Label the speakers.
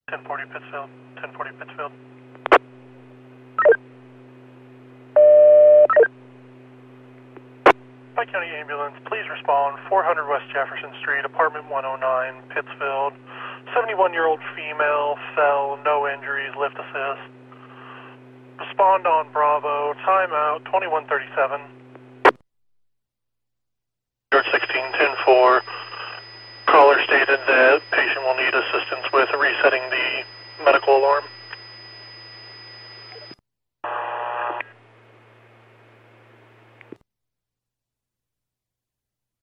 Speaker 1: 1040 Pittsfield, 1040 Pittsfield. Pike County Ambulance, please respond. 400 West Jefferson Street, apartment 109, Pittsfield. 71-year-old female, fell, no injuries, lift assist. Respond on Bravo, timeout 2137. George 16-10-4. Caller stated that patient will need assistance with resetting the medical alarm.